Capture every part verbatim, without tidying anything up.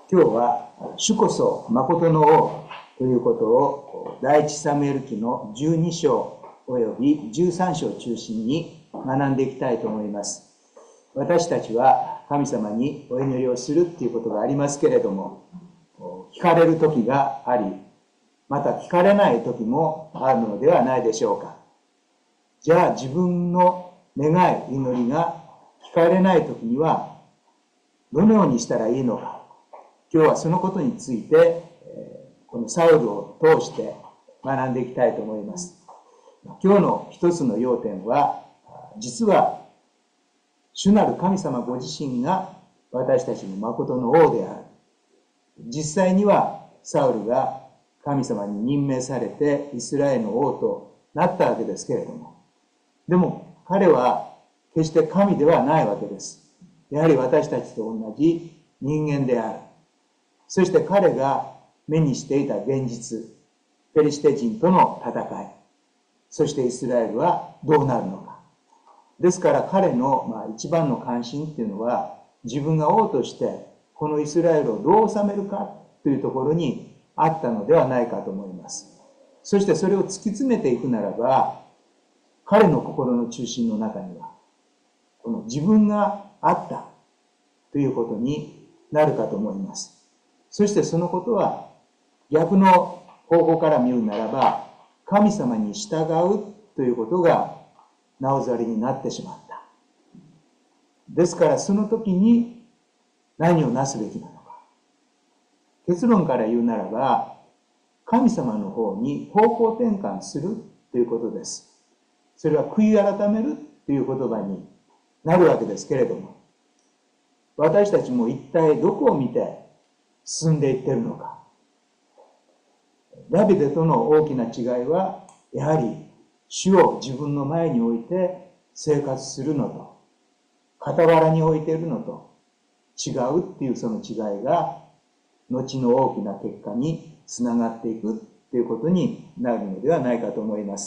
今日は主こそ誠の王ということを第一サムエル記のじゅうに章およびじゅうさん章を中心に学んでいきたいと思います。私たちは神様にお祈りをするっていうことがありますけれども、聞かれる時があり、また聞かれない時もあるのではないでしょうか。じゃあ自分の願い、祈りが聞かれない時にはどのようにしたらいいのか。今日はそのことについてこのサウルを通して学んでいきたいと思います。今日の一つの要点は、実は主なる神様ご自身が私たちの誠の王である。実際にはサウルが神様に任命されてイスラエルの王となったわけですけれども、でも彼は決して神ではないわけです。やはり私たちと同じ人間である。そして彼が目にしていた現実、ペリシテ人との戦い、そしてイスラエルはどうなるのか。ですから彼のまあ一番の関心っていうのは、自分が王としてこのイスラエルをどう治めるかというところにあったのではないかと思います。そしてそれを突き詰めていくならば、彼の心の中心の中には、この自分があったということになるかと思います。そしてそのことは逆の方向から見るならば、神様に従うということがなおざりになってしまった。ですからその時に何をなすべきなのか。結論から言うならば、神様の方に方向転換するということです。それは悔い改めるという言葉になるわけですけれども、私たちも一体どこを見て進んでいっているのか。ダビデとの大きな違いは、やはり主を自分の前に置いて生活するのと、傍らに置いているのと違うっていうその違いが、後の大きな結果につながっていくっていうことになるのではないかと思います。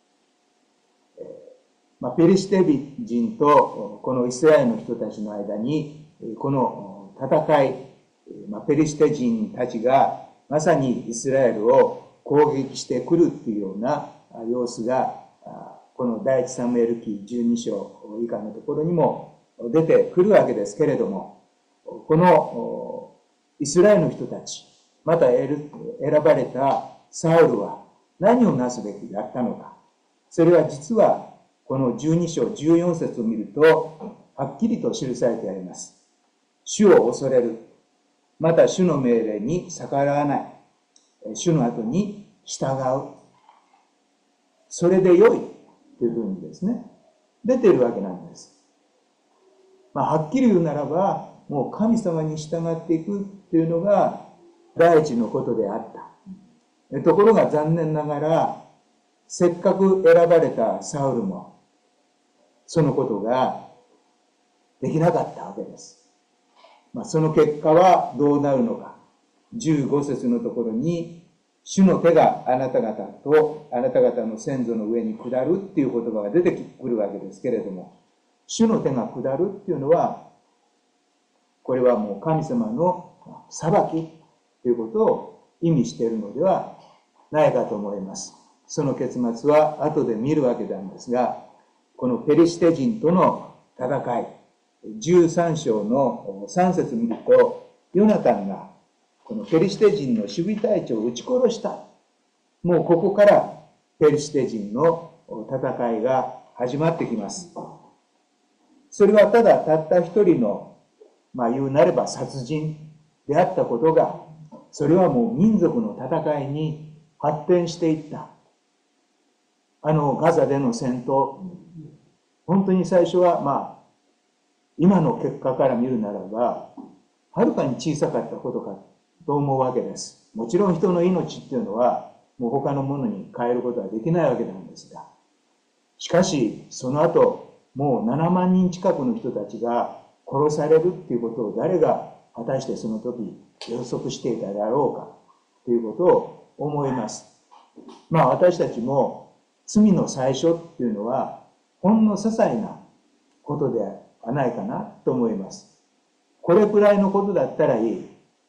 まあ、ペリシテ人とこのイスラエルの人たちの間に、この戦い、まあ、ペリシテ人たちがまさにイスラエルを攻撃してくるっていうような様子が、この第一サムエル記じゅうに章以下のところにも出てくるわけですけれども、このイスラエルの人たち、また選ばれたサウルは何をなすべきだったのか。それは実はこのじゅうに章じゅうよん節を見るとはっきりと記されてあります。主を恐れる。また主の命令に逆らわない。主の後に従う。それで良いというふうにですね、出ているわけなんです。まあ、はっきり言うならば、もう神様に従っていくというのが第一のことであった。ところが残念ながら、せっかく選ばれたサウルも、そのことができなかったわけです。まあ、その結果はどうなるのか。じゅうご節のところに、主の手があなた方とあなた方の先祖の上に下るっていう言葉が出てくるわけですけれども、主の手が下るっていうのは、これはもう神様の裁きということを意味しているのではないかと思います。その結末は後で見るわけなんですが、このペリシテ人との戦い、じゅうさん章のさん節見ると、ヨナタンがこのペリシテ人の守備隊長を撃ち殺した。もうここからペリシテ人の戦いが始まってきます。それはただたった一人の、まあ言うなれば殺人であったことが、それはもう民族の戦いに発展していった。あのガザでの戦闘、本当に最初はまあ今の結果から見るならば、はるかに小さかったことかと思うわけです。もちろん人の命っていうのは、もう他のものに変えることはできないわけなんですが、しかし、その後、もうななまん人近くの人たちが殺されるっていうことを誰が果たしてその時予測していたであろうかということを思います。まあ私たちも罪の最初っていうのは、ほんの些細なことではないかなと思います。これくらいのことだったらいい。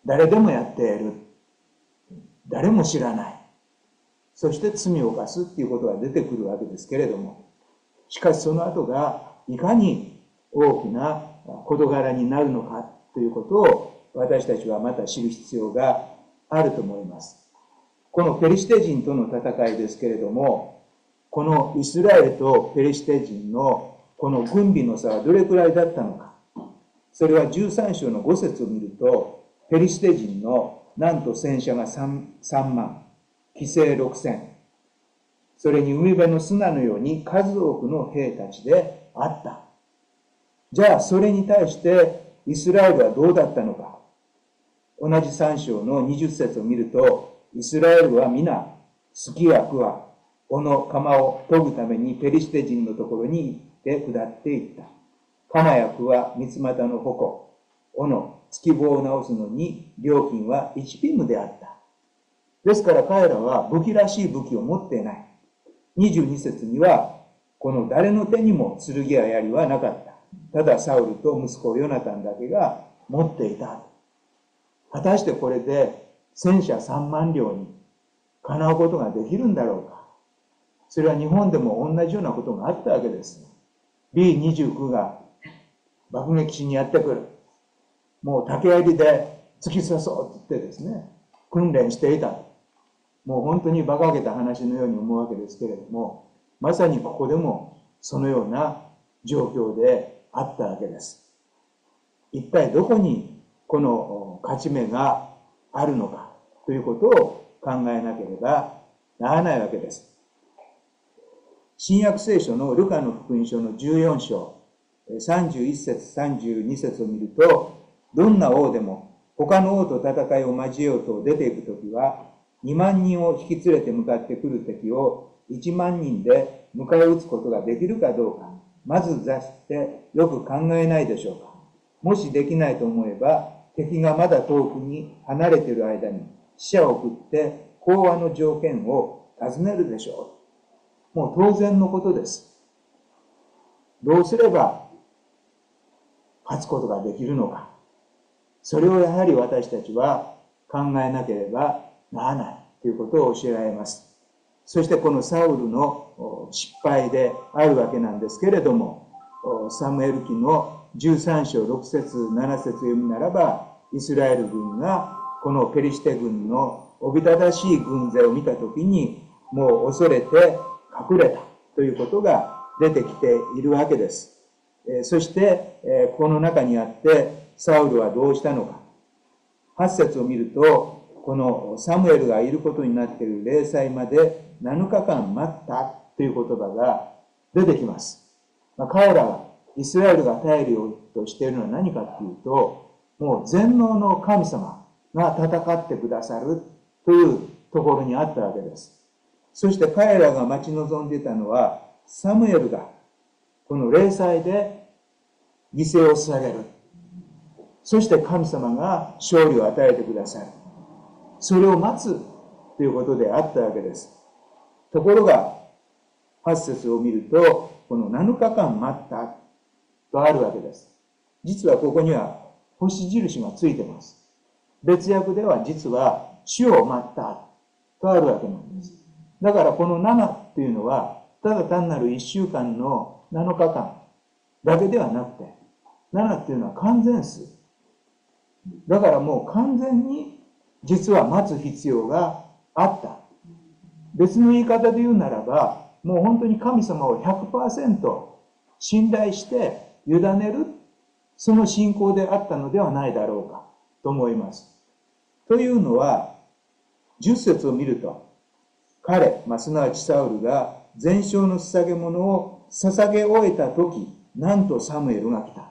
誰でもやっている。誰も知らない。そして罪を犯すっていうことが出てくるわけですけれども、しかしその後がいかに大きな事柄になるのかということを私たちはまた知る必要があると思います。このペリシテ人との戦いですけれども、このイスラエルとペリシテ人のこの軍備の差はどれくらいだったのか。それはじゅうさん章のご節を見ると、ペリシテ人のなんと戦車が 3, 3万、騎兵ろくせん、それに海辺の砂のように数多くの兵たちであった。じゃあそれに対してイスラエルはどうだったのか。同じさん章のにじゅっ節を見ると、イスラエルは皆、すきやくわ、斧の鎌を研ぐためにペリシテ人のところに行って下っていった。鎌やくわ、三つ股の矛、斧、突き棒を直すのに料金はいちピムであった。ですから彼らは武器らしい武器を持っていない。にじゅうに節には、この誰の手にも剣や槍はなかった。ただサウルと息子ヨナタンだけが持っていた。果たしてこれで戦車さんまんりょうにかなうことができるんだろうか。それは日本でも同じようなことがあったわけです。ビーにじゅうきゅう が爆撃しにやってくる。もう竹槍で突き刺そうって言ってですね、訓練していた。もう本当に馬鹿げた話のように思うわけですけれども、まさにここでもそのような状況であったわけです。一体どこにこの勝ち目があるのかということを考えなければならないわけです。新約聖書のルカの福音書のじゅうよん章、さんじゅういち節、さんじゅうに節を見ると、どんな王でも他の王と戦いを交えようと出ていくときは、にまんにんを引き連れて向かってくる敵をいちまんにんで迎え撃つことができるかどうか、まず座してよく考えないでしょうか。もしできないと思えば、敵がまだ遠くに離れている間に使者を送って講和の条件を尋ねるでしょう。もう当然のことです。どうすれば勝つことができるのか。それをやはり私たちは考えなければならないということを教えられます。そしてこのサウルの失敗であるわけなんですけれども、サムエル記のじゅうさん章ろく節なな節読むならば、イスラエル軍がこのペリシテ軍のおびただしい軍勢を見たときに、もう恐れて隠れたということが出てきているわけです。そしてこの中にあってサウルはどうしたのか。はち節を見ると、このサムエルがいることになっている例祭までなのかかん待ったという言葉が出てきます。まあ、彼らが、イスラエルが頼りをとしているのは何かというと、もう全能の神様が戦ってくださるというところにあったわけです。そして彼らが待ち望んでいたのは、サムエルがこの例祭で犠牲を捧げる。そして神様が勝利を与えてくださる。それを待つということであったわけです。ところが、はち節を見ると、このなのかかん待ったとあるわけです。実はここには星印がついています。別訳では実は主を待ったとあるわけなんです。だからこのななというのは、ただ単なるいっしゅうかんのなのかかんだけではなくて、ななというのは完全数。だからもう完全に実は待つ必要があった。別の言い方で言うならば、もう本当に神様を ひゃくパーセント 信頼して委ねる、その信仰であったのではないだろうかと思います。というのは、じゅっ節を見ると、彼、まあ、すなわちサウルが全焼の捧げ物を捧げ終えたとき、なんとサムエルが来た。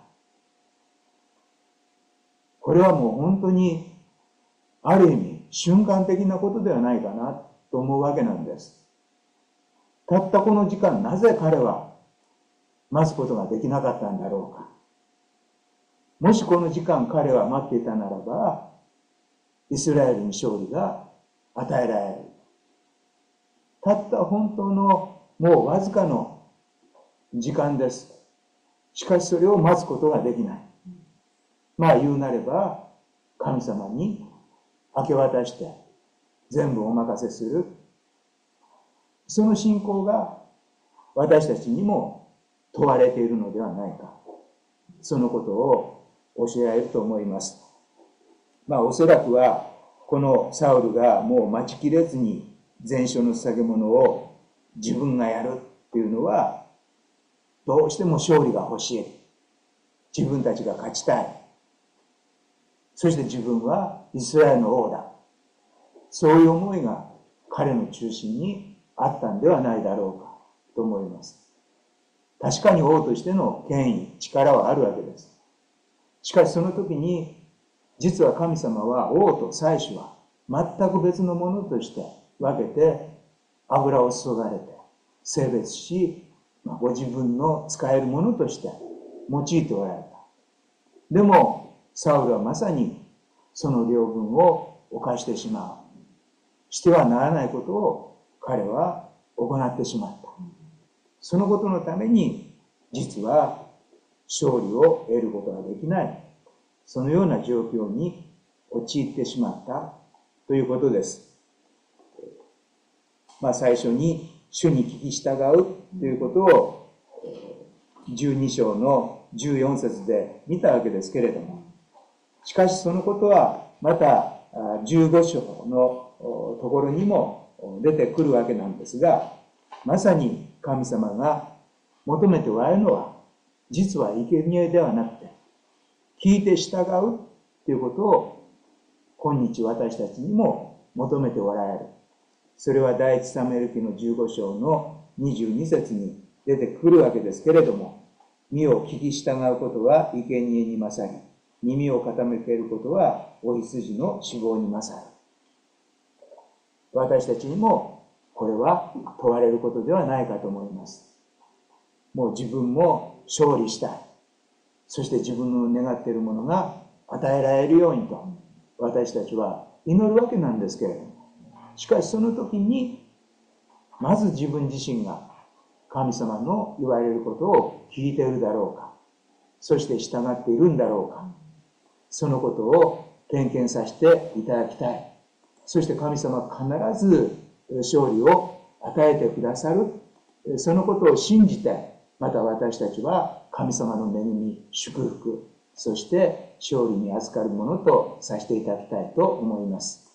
これはもう本当にある意味瞬間的なことではないかなと思うわけなんです。たったこの時間、なぜ彼は待つことができなかったんだろうか。もしこの時間彼は待っていたならば、イスラエルに勝利が与えられる。たった本当のもうわずかの時間です。しかしそれを待つことができない。まあ言うなれば、 神様に明け渡して全部お任せする、その信仰が私たちにも問われているのではないか、そのことを教えられると思います。まあおそらくはこのサウルがもう待ちきれずに全焼の捧げ物を自分がやるっていうのは、どうしても勝利が欲しい、自分たちが勝ちたい、そして自分はイスラエルの王だ、そういう思いが彼の中心にあったんではないだろうかと思います。確かに王としての権威、力はあるわけです。しかしその時に、実は神様は王と祭司は全く別のものとして分けて油を注がれて性別し、ご自分の使えるものとして用いておられた。でもサウルはまさにその領分を犯してしまう。してはならないことを彼は行ってしまった。そのことのために実は勝利を得ることができない、そのような状況に陥ってしまったということです。まあ最初に主に聞き従うということをじゅうに章のじゅうよん節で見たわけですけれども、しかしそのことはまたじゅうご章のところにも出てくるわけなんですが、まさに神様が求めておられるのは、実は生贄ではなくて、聞いて従うということを今日私たちにも求めておられる。それは第一サムエル記のじゅうご章のにじゅうに節に出てくるわけですけれども、身を聞き従うことは生贄に勝り、耳を傾けることはお羊の脂肪に勝る。私たちにもこれは問われることではないかと思います。もう自分も勝利したい、そして自分の願っているものが与えられるようにと私たちは祈るわけなんですけれども、しかしその時にまず自分自身が神様の言われることを聞いているだろうか、そして従っているんだろうか、そのことを点検させていただきたい。そして神様は必ず勝利を与えてくださる、そのことを信じて、また私たちは神様の恵み、祝福、そして勝利に預かるものとさせていただきたいと思います。